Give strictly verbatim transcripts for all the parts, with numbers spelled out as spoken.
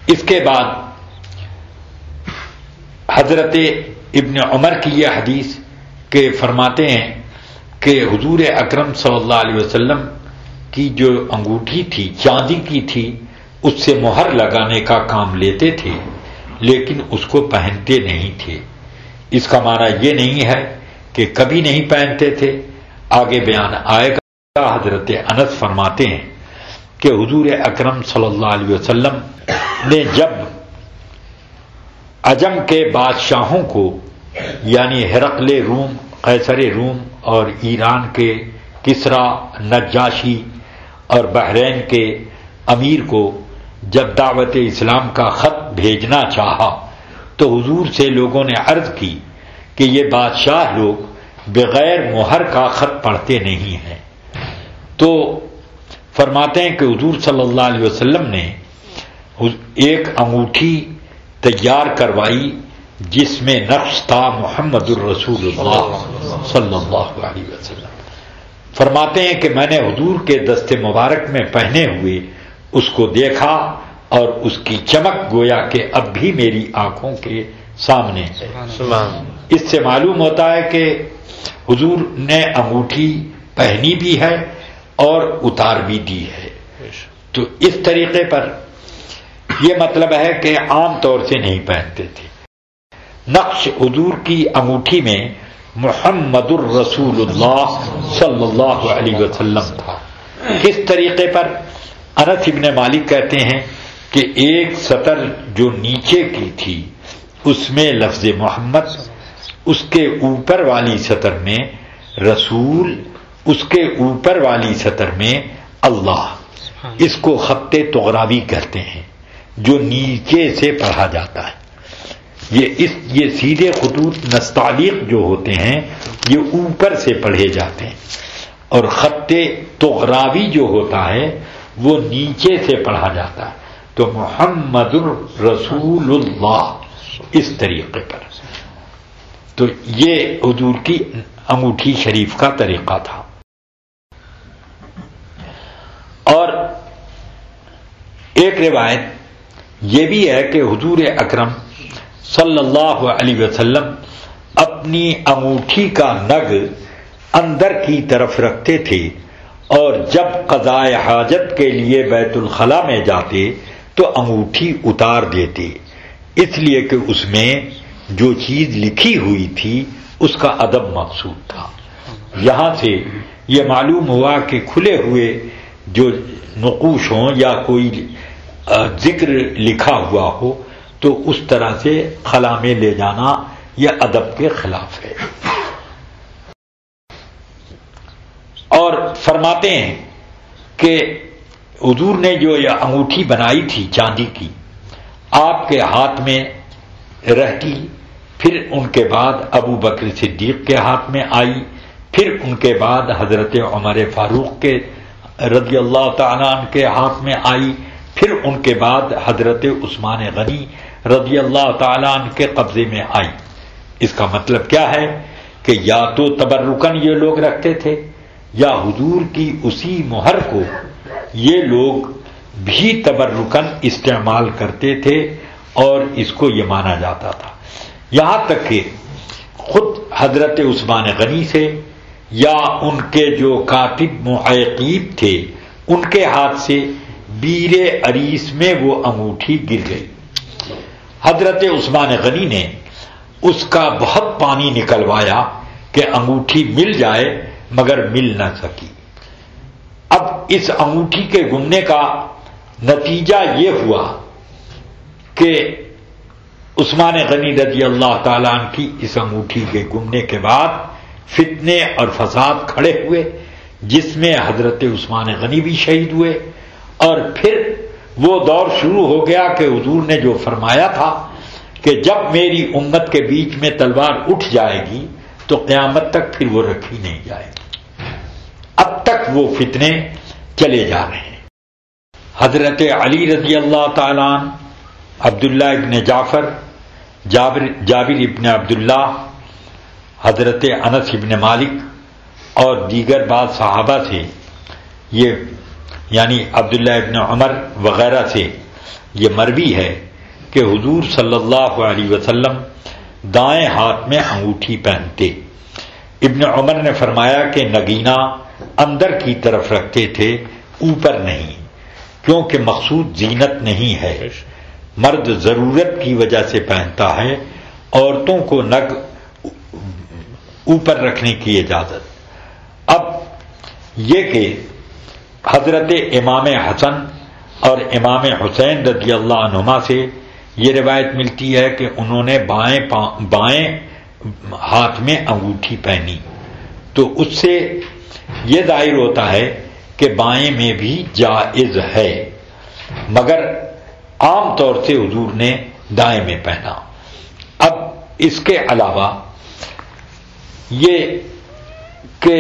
اس کے بعد حضرت ابن عمر کی یہ حدیث کہ فرماتے ہیں کہ حضور اکرم صلی اللہ علیہ وسلم کی جو انگوٹھی تھی چاندی کی تھی، اس سے مہر لگانے کا کام لیتے تھے، لیکن اس کو پہنتے نہیں تھے۔ اس کا معنی یہ نہیں ہے کہ کبھی نہیں پہنتے تھے، آگے بیان آئے گا۔ حضرت انس فرماتے ہیں کہ حضور اکرم صلی اللہ علیہ وسلم نے جب عجم کے بادشاہوں کو، یعنی ہرقل روم، قیصر روم اور ایران کے کسرا، نجاشی اور بحرین کے امیر کو جب دعوت اسلام کا خط بھیجنا چاہا تو حضور سے لوگوں نے عرض کی کہ یہ بادشاہ لوگ بغیر مہر کا خط پڑھتے نہیں ہیں۔ تو فرماتے ہیں کہ حضور صلی اللہ علیہ وسلم نے ایک انگوٹھی تیار کروائی جس میں نقش تھا محمد الرسول اللہ صلی اللہ علیہ وسلم۔ فرماتے ہیں کہ میں نے حضور کے دست مبارک میں پہنے ہوئے اس کو دیکھا اور اس کی چمک گویا کہ اب بھی میری آنکھوں کے سامنے ہے۔ اس سے معلوم ہوتا ہے کہ حضور نے انگوٹھی پہنی بھی ہے اور اتار بھی دی ہے۔ تو اس طریقے پر یہ مطلب ہے کہ عام طور سے نہیں پہنتے تھے۔ نقش حضور کی انگوٹھی میں محمد الرسول اللہ صلی اللہ علیہ وسلم تھا۔ کس طریقے پر؟ انس ابن مالک کہتے ہیں کہ ایک سطر جو نیچے کی تھی اس میں لفظ محمد، اس کے اوپر والی سطر میں رسول، اس کے اوپر والی سطر میں اللہ۔ اس کو خط طغراوی کہتے ہیں جو نیچے سے پڑھا جاتا ہے۔ یہ اس یہ سیدھے خطوط نستعلیق جو ہوتے ہیں یہ اوپر سے پڑھے جاتے ہیں، اور خط طغراوی جو ہوتا ہے وہ نیچے سے پڑھا جاتا ہے۔ تو محمد الرسول اللہ اس طریقے پر۔ تو یہ حضور کی انگوٹھی شریف کا طریقہ تھا۔ اور ایک روایت یہ بھی ہے کہ حضور اکرم صلی اللہ علیہ وسلم اپنی انگوٹھی کا نگ اندر کی طرف رکھتے تھے، اور جب قضائے حاجت کے لیے بیت الخلاء میں جاتے تو انگوٹھی اتار دیتے، اس لیے کہ اس میں جو چیز لکھی ہوئی تھی اس کا ادب مقصود تھا۔ یہاں سے یہ معلوم ہوا کہ کھلے ہوئے جو نقوش ہوں یا کوئی ذکر لکھا ہوا ہو تو اس طرح سے خلا میں لے جانا یہ ادب کے خلاف ہے۔ اور فرماتے ہیں کہ حضور نے جو یہ انگوٹھی بنائی تھی چاندی کی، آپ کے ہاتھ میں رہتی، پھر ان کے بعد ابو بکر صدیق کے ہاتھ میں آئی، پھر ان کے بعد حضرت عمر فاروق کے رضی اللہ تعالیٰ عنہ کے ہاتھ میں آئی، پھر ان کے بعد حضرت عثمان غنی رضی اللہ تعالیٰ عنہ کے قبضے میں آئی۔ اس کا مطلب کیا ہے کہ یا تو تبرکن یہ لوگ رکھتے تھے یا حضور کی اسی مہر کو یہ لوگ بھی تبرکن استعمال کرتے تھے، اور اس کو یہ مانا جاتا تھا۔ یہاں تک کہ خود حضرت عثمان غنی سے یا ان کے جو کاتب معیقیب تھے ان کے ہاتھ سے بیر عریس میں وہ انگوٹھی گر گئی۔ حضرت عثمان غنی نے اس کا بہت پانی نکلوایا کہ انگوٹھی مل جائے، مگر مل نہ سکی۔ اب اس انگوٹھی کے گمنے کا نتیجہ یہ ہوا کہ عثمان غنی رضی اللہ تعالیٰ عنہ کی اس انگوٹھی کے گمنے کے بعد فتنے اور فساد کھڑے ہوئے، جس میں حضرت عثمان غنی بھی شہید ہوئے، اور پھر وہ دور شروع ہو گیا کہ حضور نے جو فرمایا تھا کہ جب میری امت کے بیچ میں تلوار اٹھ جائے گی تو قیامت تک پھر وہ رکھی نہیں جائے گی۔ اب تک وہ فتنے چلے جا رہے ہیں۔ حضرت علی رضی اللہ تعالیٰ عنہ، عبداللہ ابن جعفر، جابر جابر ابن عبداللہ، حضرت انس ابن مالک اور دیگر بعض صحابہ سے، یہ یعنی عبداللہ ابن عمر وغیرہ سے یہ مروی ہے کہ حضور صلی اللہ علیہ وسلم دائیں ہاتھ میں انگوٹھی پہنتے. ابن عمر نے فرمایا کہ نگینہ اندر کی طرف رکھتے تھے، اوپر نہیں، کیونکہ مقصود زینت نہیں ہے. مرد ضرورت کی وجہ سے پہنتا ہے، عورتوں کو نگ اوپر رکھنے کی اجازت. اب یہ کہ حضرت امام حسن اور امام حسین رضی اللہ عنہما سے یہ روایت ملتی ہے کہ انہوں نے بائیں بائیں ہاتھ میں انگوٹھی پہنی، تو اس سے یہ ظاہر ہوتا ہے کہ بائیں میں بھی جائز ہے، مگر عام طور سے حضور نے دائیں میں پہنا. اب اس کے علاوہ یہ کہ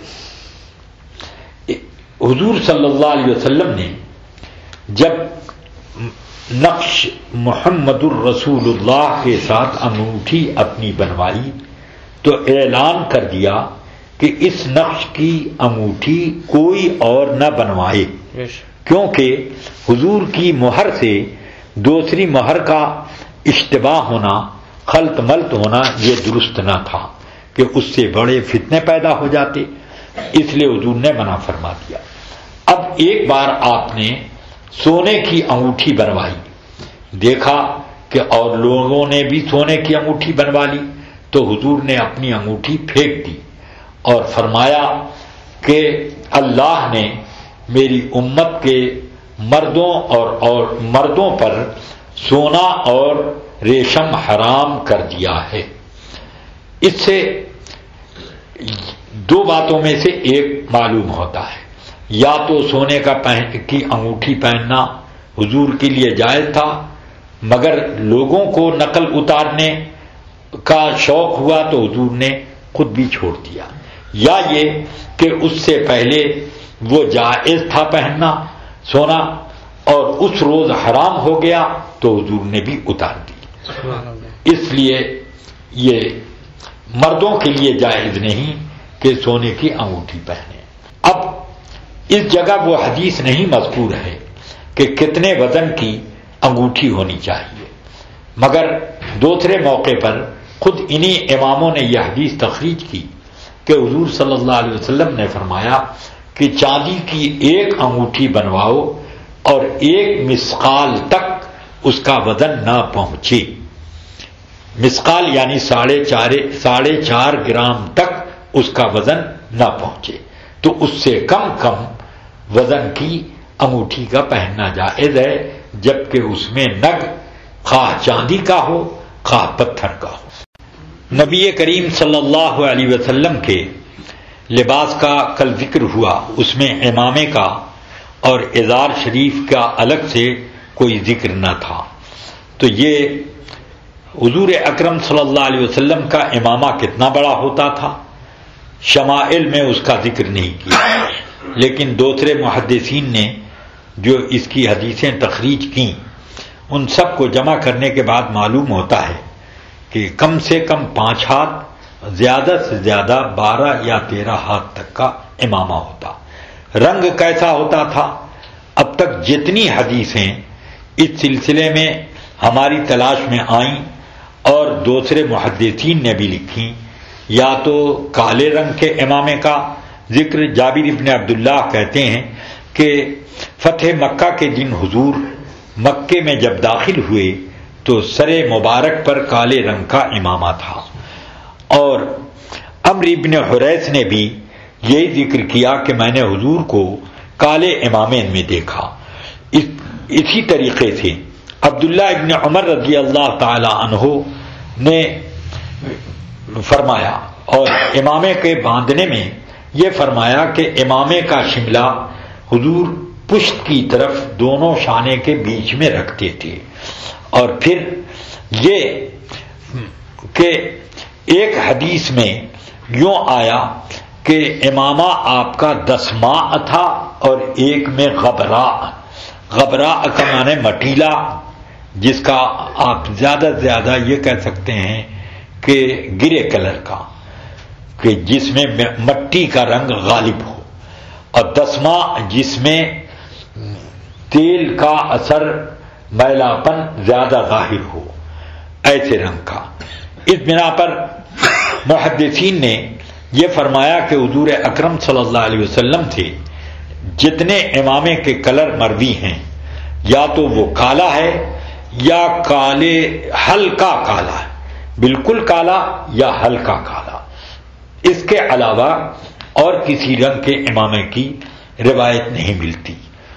حضور صلی اللہ علیہ وسلم نے جب نقش محمد الرسول اللہ کے ساتھ انگوٹھی اپنی بنوائی تو اعلان کر دیا کہ اس نقش کی انگوٹھی کوئی اور نہ بنوائے، کیونکہ حضور کی مہر سے دوسری مہر کا اشتباہ ہونا، خلط ملط ہونا یہ درست نہ تھا کہ اس سے بڑے فتنے پیدا ہو جاتے، اس لیے حضور نے منع فرما دیا. اب ایک بار آپ نے سونے کی انگوٹھی بنوائی، دیکھا کہ اور لوگوں نے بھی سونے کی انگوٹھی بنوا لی، تو حضور نے اپنی انگوٹھی پھینک دی اور فرمایا کہ اللہ نے میری امت کے مردوں اور اور مردوں پر سونا اور ریشم حرام کر دیا ہے. اس سے دو باتوں میں سے ایک معلوم ہوتا ہے، یا تو سونے کا پہن کی انگوٹھی پہننا حضور کے لیے جائز تھا، مگر لوگوں کو نقل اتارنے کا شوق ہوا تو حضور نے خود بھی چھوڑ دیا، یا یہ کہ اس سے پہلے وہ جائز تھا پہننا سونا اور اس روز حرام ہو گیا تو حضور نے بھی اتار دی. اس لیے یہ مردوں کے لیے جائز نہیں کہ سونے کی انگوٹھی پہنے. اب اس جگہ وہ حدیث نہیں مذکور ہے کہ کتنے وزن کی انگوٹھی ہونی چاہیے، مگر دوسرے موقع پر خود انہی اماموں نے یہ حدیث تخریج کی کہ حضور صلی اللہ علیہ وسلم نے فرمایا کہ چاندی کی ایک انگوٹھی بنواؤ اور ایک مسقال تک اس کا وزن نہ پہنچے. مسقال یعنی ساڑھے چار ساڑھے چار گرام تک اس کا وزن نہ پہنچے، تو اس سے کم کم وزن کی انگوٹھی کا پہننا جائز ہے، جبکہ اس میں نگ خواہ چاندی کا ہو خواہ پتھر کا ہو. نبی کریم صلی اللہ علیہ وسلم کے لباس کا کل ذکر ہوا، اس میں امامے کا اور ازار شریف کا الگ سے کوئی ذکر نہ تھا. تو یہ حضور اکرم صلی اللہ علیہ وسلم کا امامہ کتنا بڑا ہوتا تھا، شمائل میں اس کا ذکر نہیں کیا، لیکن دوسرے محدثین نے جو اس کی حدیثیں تخریج کیں ان سب کو جمع کرنے کے بعد معلوم ہوتا ہے کہ کم سے کم پانچ ہاتھ، زیادہ سے زیادہ بارہ یا تیرہ ہاتھ تک کا امامہ ہوتا. رنگ کیسا ہوتا تھا؟ اب تک جتنی حدیثیں اس سلسلے میں ہماری تلاش میں آئیں اور دوسرے محدثین نے بھی لکھی، یا تو کالے رنگ کے امامے کا ذکر. جابر ابن عبداللہ کہتے ہیں کہ فتح مکہ کے دن حضور مکے میں جب داخل ہوئے تو سر مبارک پر کالے رنگ کا امامہ تھا، اور عمرو ابن حریث نے بھی یہی ذکر کیا کہ میں نے حضور کو کالے امامے میں دیکھا. اس اسی طریقے سے عبداللہ ابن عمر رضی اللہ تعالی عنہ نے فرمایا، اور امامے کے باندھنے میں یہ فرمایا کہ امامے کا شملہ حضور پشت کی طرف دونوں شانے کے بیچ میں رکھتے تھے. اور پھر یہ کہ ایک حدیث میں یوں آیا کہ امامہ آپ کا دسماء تھا اور ایک میں غبراء. غبراء کا معنی مٹیلا، جس کا آپ زیادہ سے زیادہ یہ کہہ سکتے ہیں کہ گرے کلر کا، کہ جس میں مٹی کا رنگ غالب ہو، اور دسماء جس میں تیل کا اثر میلاپن زیادہ ظاہر ہو، ایسے رنگ کا۔ اس بنا پر محدثین نے یہ فرمایا کہ حضور اکرم صلی اللہ علیہ وسلم سے جتنے امامے کے کلر مروی ہیں یا تو وہ کالا ہے یا کالے ہلکا کالا ہے، بالکل کالا یا ہلکا کالا، اس کے علاوہ اور کسی رنگ کے امامے کی روایت نہیں ملتی۔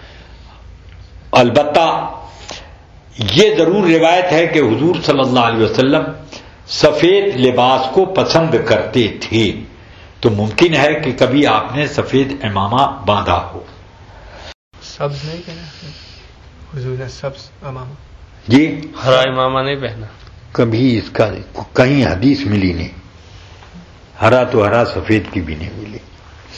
البتہ یہ ضرور روایت ہے کہ حضور صلی اللہ علیہ وسلم سفید لباس کو پسند کرتے تھے، تو ممکن ہے کہ کبھی آپ نے سفید امامہ باندھا ہو۔ سبز نہیں کہنا حضور نے سبز امامہ، جی ہرا امامہ نہیں پہنا، کبھی اس کا کہیں حدیث ملی نہیں، ہرا تو ہرا سفید کی بھی نہیں ملی۔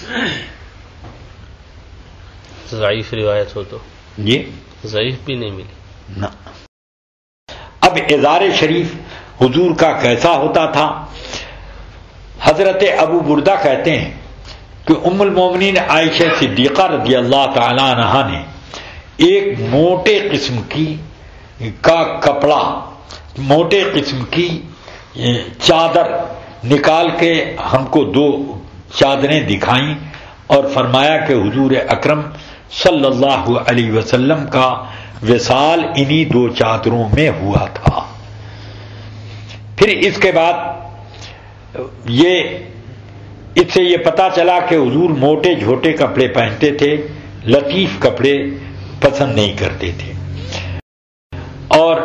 ضعیف روایت ہو تو جی ضعیف بھی نہیں ملی۔ نہ۔ اب ازار شریف حضور کا کیسا ہوتا تھا؟ حضرت ابو بردہ کہتے ہیں کہ ام المومنین عائشہ صدیقہ رضی اللہ تعالی عنہا نے ایک موٹے قسم کی کا کپڑا، موٹے قسم کی چادر نکال کے ہم کو دو چادریں دکھائیں اور فرمایا کہ حضور اکرم صلی اللہ علیہ وسلم کا وصال انہی دو چادروں میں ہوا تھا۔ پھر اس کے بعد یہ اس سے یہ پتا چلا کہ حضور موٹے جھوٹے کپڑے پہنتے تھے، لطیف کپڑے پسند نہیں کرتے تھے۔ اور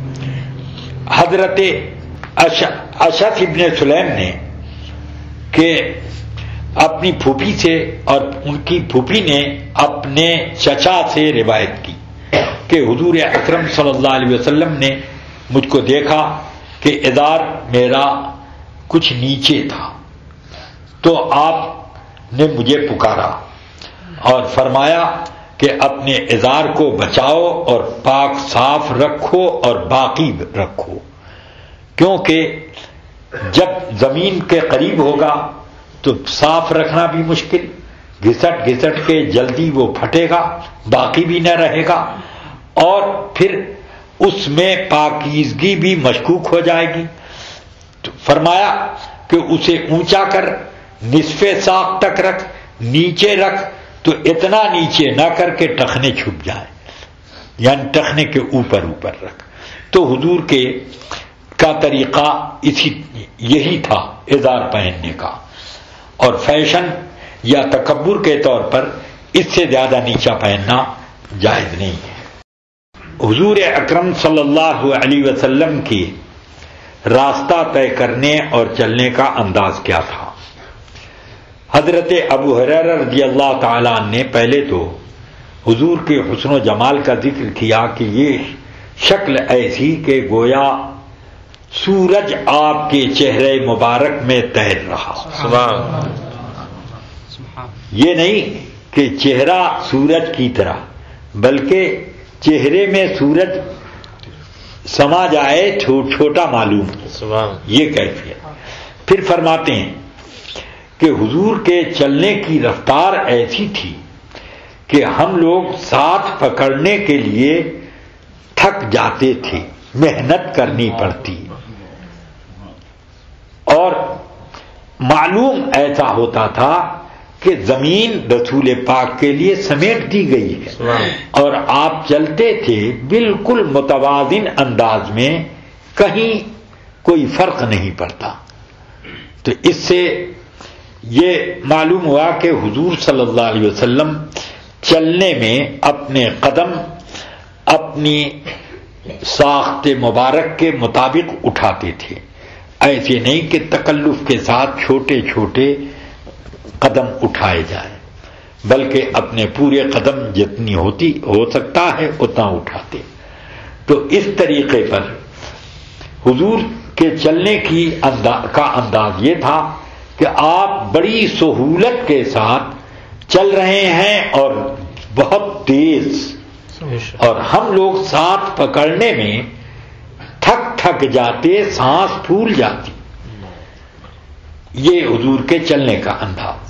حضرت اشعث ابن سلیم نے کہ اپنی پھوپھی سے اور ان کی پھوپھی نے اپنے چچا سے روایت کی کہ حضور اکرم صلی اللہ علیہ وسلم نے مجھ کو دیکھا کہ ازار میرا کچھ نیچے تھا، تو آپ نے مجھے پکارا اور فرمایا کہ اپنے ازار کو بچاؤ اور پاک صاف رکھو اور باقی رکھو، کیونکہ جب زمین کے قریب ہوگا تو صاف رکھنا بھی مشکل، گھسٹ گھسٹ کے جلدی وہ پھٹے گا، باقی بھی نہ رہے گا، اور پھر اس میں پاکیزگی بھی مشکوک ہو جائے گی۔ تو فرمایا کہ اسے اونچا کر نصف ساق تک رکھ، نیچے رکھ تو اتنا نیچے نہ کر کے ٹخنے چھپ جائیں، یعنی ٹخنے کے اوپر اوپر رکھ۔ تو حضور کے کا طریقہ اسی یہی تھا ازار پہننے کا، اور فیشن یا تکبر کے طور پر اس سے زیادہ نیچا پہننا جائز نہیں ہے۔ حضور اکرم صلی اللہ علیہ وسلم کی راستہ طے کرنے اور چلنے کا انداز کیا تھا؟ حضرت ابو ہریرہ رضی اللہ تعالیٰ عنہ نے پہلے تو حضور کے حسن و جمال کا ذکر کیا کہ یہ شکل ایسی کہ گویا سورج آپ کے چہرے مبارک میں تیر رہا۔ سبحان یہ نہیں کہ چہرہ سورج کی طرح، بلکہ چہرے میں سورج سما جائے چھوٹا معلوم، سبحان یہ کیفیت۔ پھر فرماتے ہیں کہ حضور کے چلنے کی رفتار ایسی تھی کہ ہم لوگ ساتھ پکڑنے کے لیے تھک جاتے تھے، محنت کرنی پڑتی، اور معلوم ایسا ہوتا تھا کہ زمین رسول پاک کے لیے سمیٹ دی گئی ہے، اور آپ چلتے تھے بالکل متوازن انداز میں، کہیں کوئی فرق نہیں پڑتا۔ تو اس سے یہ معلوم ہوا کہ حضور صلی اللہ علیہ وسلم چلنے میں اپنے قدم اپنی ساخت مبارک کے مطابق اٹھاتے تھے، ایسے نہیں کہ تکلف کے ساتھ چھوٹے چھوٹے قدم اٹھائے جائیں، بلکہ اپنے پورے قدم جتنی ہوتی ہو سکتا ہے اتنا اٹھاتے۔ تو اس طریقے پر حضور کے چلنے کی انداز کا انداز یہ تھا کہ آپ بڑی سہولت کے ساتھ چل رہے ہیں اور بہت تیز، اور ہم لوگ ساتھ پکڑنے میں تھک تھک جاتے، سانس پھول جاتی۔ یہ حضور کے چلنے کا انداز۔